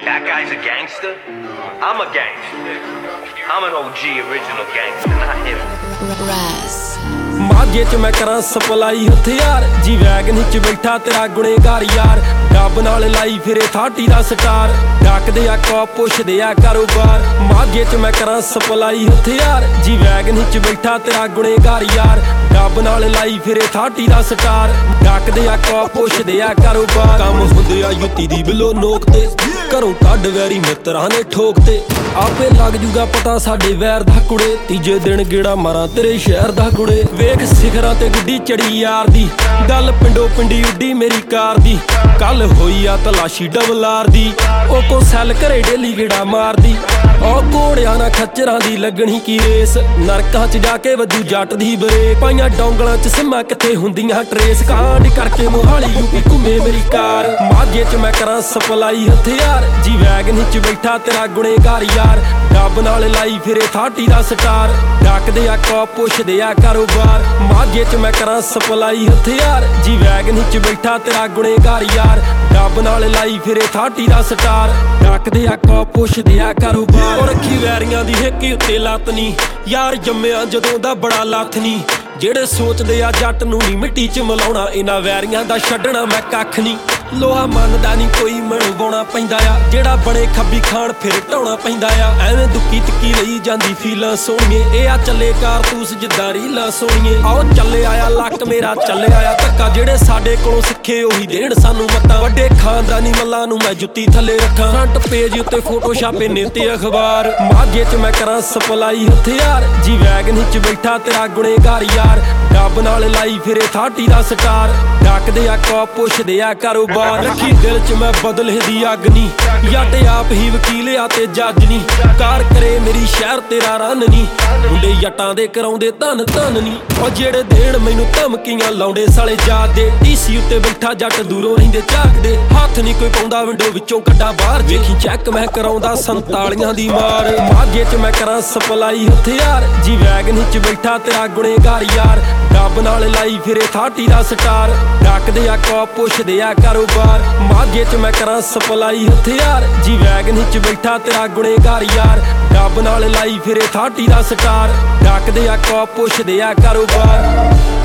That guy's a gangster. I'm a gangster. I'm an OG original gangster, not him. Raz ਮਾਝੇ ਚ ਮੈਂ ਕਰਾਂ supply ਹਥਿਆਰ G wagon ਚ ਬੈਠਾ ਤੇਰਾ ਗੁਨੇਗਾਰ ਯਾਰ ਰੱਬ ਨਾਲ ਲਾਈ ਫਿਰੇ 30 ਦਾ ਸਟਾਰ ਡੱਕਦੇ ਆ ਕੋ ਪੁੱਛਦੇ ਆ ਕਾਰੋਬਾਰ ਮਾਝੇ ਚ ਮੈਂ ਕਰਾਂ ਸਪਲਾਈ ਹਥਿਆਰ ਜੀ ਵੈਗਨ ਚ ਬੈਠਾ ਤੇਰਾ ਗੁਨੇਗਾਰ ਯਾਰ ਰੱਬ ਨਾਲ ਲਾਈ ਫਿਰੇ 30 ਦਾ ਸਟਾਰ ਡੱਕਦੇ ਆ ਕੋ ਪੁੱਛਦੇ ਆ ਕਾਰੋਬਾਰ ਕੰਮ ਹੁੰਦੇ ਆ ਯੁੱਤੀ ਦੀ ਬਿਲੋ ਨੋਕ ਤੇ ਘਰੋਂ ਕੱਢ ਵੈਰੀ ਮਿੱਤਰਾਂ ਨੇ ਠੋਕ ਤੇ ਆਪੇ ਲੱਗ ਜੂਗਾ ਪਤਾ ਸਾਡੇ ਵੈਰ ਦਾ ਕੁੜੇ ਤੀਜੇ ਦਿਨ ਗੇੜਾ ਮਾਰਾਂ ਤੇਰੇ ਸ਼ਹਿਰ ਦਾ ਕੁੜੇ ਵੇਖ ਸਿਖਰਾਂ ਤੇ ਗੁੱਡੀ ਚੜੀ ਯਾਰ ਦੀ ਗੱਲ ਪਿੰਡੋਂ ਪਿੰਡੀ ਉੱਡੀ ਮੇਰੀ ਕਾਰ ਦੀ ਕੱਲ ਹੋਈ ਆ ਤਲਾਸ਼ੀ ਡਬਲਾਰ ਦੀ ਉਹ ਕੋ ਸੈਲ ਘਰੇ ਡੇਲੀ ਗੇੜਾ ਮਾਰਦੀ ਉਹ ਘੋੜਿਆਂ ਨਾਲ ਖੱਚਰਾਂ ਦੀ ਲੱਗਣੀ ਕੀ ਰੇਸ ਨਰਕਾਂ ਚ ਜਾ ਕੇ ਵੱਜੂ ਜੱਟ ਦੀ ਬਰੇਕ ਪਾਈਆਂ ਡੌਂਗਲਾਂ ਚ ਸਿੰਮਾਂ ਕਿੱਥੇ ਹੁੰਦੀਆਂ ਟਰੇਸ ਕਾਂਡ ਕਰਕੇ ਮੋਹਾਲੀ ਯੂਪੀ ਘੁੰਮੇ ਮੇਰੀ ਕਾਰ ਮਾਝੇ ਚ ਮੈਂ ਕਰਾਂ ਸਪਲਾਈ ਹਥਿਆਰ ਜੀ ਵੈਗਨ ਚ ਬੈਠਾ ਤੇਰਾ ਗੁਨੇਗਾਰ ਯਾਰ ਰੱਬ ਨਾਲ ਲਾਈ ਫਿਰੇ 30 ਦਾ ਸਟਾਰ ਡੱਕਦੇ ਆ ਕੋ ਪੁੱਛਦੇ ਆ ਕਾਰੋਬਾਰ ਮਾਝੇ ਚ ਮੈਂ ਕਰਾਂ ਸਪਲਾਈ ਹਥਿਆਰ ਜੀ ਵੈਗਨ ਚ ਬੈਠਾ ਤੇਰਾ ਗੁਨੇਗਾਰ ਯਾਰ ਰੱਬ ਨਾਲ ਲਾਈ ਫਿਰੇ 30 ਦਾ ਸਟਾਰ ਡੱਕਦੇ ਆ ਕੋ ਪੁੱਛਦੇ ਆ ਕਾਰੋਬਾਰ ਉਹ ਰੱਖੀ ਵੈਰੀਆਂ ਦੀ ਹਿੱਕ ਉੱਤੇ ਲੱਤ ਨੀ ਯਾਰ ਜੰਮਿਆ ਜਦੋਂ ਦਾ ਬੜਾ ਲੱਥ ਨੀ ਜਿਹੜੇ ਸੋਚਦੇ ਆ ਜੱਟ ਨੂੰ ਨੀ ਮਿੱਟੀ ਚ ਮਿਲਾਉਣਾ ਇਹਨਾਂ ਵੈਰੀਆਂ ਦਾ ਛੱਡਣਾ ਮੈਂ ਕੱਖ ਨੀ ਲੋਹਾ ਮੰਨਦਾ ਨੀ ਕੋਈ ਮਣਵਾਉਣਾ ਪੈਂਦਾ ਆ ਜਿਹੜਾ ਬਣੇ ਖੱਬੀ ਖਾਣ ਫਿਰ ਢਾਉਣਾ ਪੈਂਦਾ ਆ ਐਵੇਂ ਦੁੱਕੀ ਤਿੱਕੀ ਲਈ ਜਾਂਦੀ ਫੀਲਾਂ ਸੋਹਣੀਏ ਇਹ ਆ ਚੱਲੇ ਕਾਰਤੂਸ ਜਿੱਦਾਂ ਰੀਲਾਂ ਸੋਹਣੀਏ ਆਓ ਚੱਲੇ ਆਇਆ ਲੱਕ ਮੇਰਾ ਚੱਲੇ ਆਇਆ ਧੱਕਾ ਜਿਹੜੇ ਸਾਡੇ ਕੋਲੋਂ ਸਿੱਖੇ ਉਹੀ ਦੇਣ ਸਾਨੂੰ ਮੱਤਾਂ ਵੱਡੇ ਖਾਨਦਾਨੀ ਮੱਲਾਂ ਨੂੰ ਮੈਂ ਜੁੱਤੀ ਥੱਲੇ ਰੱਖਾਂ ਫਰੰਟ ਪੇਜ ਉੱਤੇ ਫੋਟੋ ਛਾਪੇ ਨੇ ਤੇ ਅਖਬਾਰ ਮਾਝੇ ਚ ਮੈਂ ਕਰਾਂ ਸਪਲਾਈ ਹਥਿਆਰ ਜੀ ਵੈਗਨ ਚ ਬੈਠਾ ਤੇਰਾ ਗੁਨੇਗਾਰ ਯਾਰ ਰੱਬ ਨਾਲ ਲਾਈ ਫਿਰੇ 30 ਦਾ ਸਟਾਰ ਡੱਕਦੇ ਆ ਕੋ ਪੁੱਛਦੇ ਆ ਕਾਰੋਬਾਰ ਰੱਖੀ ਦਿਲ ਚ ਮੈਂ ਬਦਲੇ ਦੀ ਅੱਗ ਨੀ ਜੱਟ ਆਪ ਹੀ ਵਕੀਲ ਆ ਤੇ ਜੱਜ ਨੀ ਕਾਰ ਕਰੇ ਮੇਰੀ ਸ਼ਹਿਰ ਤੇਰਾ ਰੰਨ ਨੀ ਮੁੰਡੇ ਜੱਟਾਂ ਦੇ ਕਰਾਉਂਦੇ ਧਨ ਧਨ ਨੀ ਉਹ ਜਿਹੜੇ ਦੇਣ ਮੈਨੂੰ ਧਮਕੀਆਂ ਲਾਉਂਦੇ ਸਾਲੇ ਜਾਤ ਦੇ ਟੀਸੀ ਉੱਤੇ ਬੈਠਾ ਜੱਟ ਦੂਰੋਂ ਰਹਿੰਦੇ ਝਾਕਦੇ ਹੱਥ ਨੀ ਕੋਈ ਪਾਉਂਦਾ ਵਿੰਡੋ ਵਿੱਚੋਂ ਕੱਢਾਂ ਬਾਹਰ ਵੇਖੀ ਚੈੱਕ ਮੈਂ ਕਰਾਉਂਦਾ 47 ਦੀ ਮਾਰ ਮਾਝੇ ਚ ਮੈਂ ਕਰਾਂ ਸਪਲਾਈ ਹਥਿਆਰ ਜੀ ਵੈਗਨ ਚ ਬੈਠਾ ਤੇਰਾ ਗੁਨੇਗਾਰ ਯਾਰ ਰੱਬ ਨਾਲ ਲਾਈ ਫਿਰੇ 30 ਦਾ ਸਟਾਰ ਡੱਕਦੇ ਆ ਕੋ ਪੁੱਛਦੇ ਆ ਕਾਰੋਬਾਰ ਮਾਝੇ ਚ ਮੈਂ ਕਰਾਂ ਸਪਲਾਈ ਹਥਿਆਰ ਜੀ ਵੈਗਨ ਚ ਬੈਠਾ ਤੇਰਾ ਗੁਨੇਗਾਰ ਯਾਰ ਰੱਬ ਨਾਲ ਲਾਈ ਫਿਰੇ 30 ਦਾ ਸਟਾਰ ਡੱਕਦੇ ਆ ਕੋ ਪੁੱਛਦੇ ਆ ਕਾਰੋਬਾਰ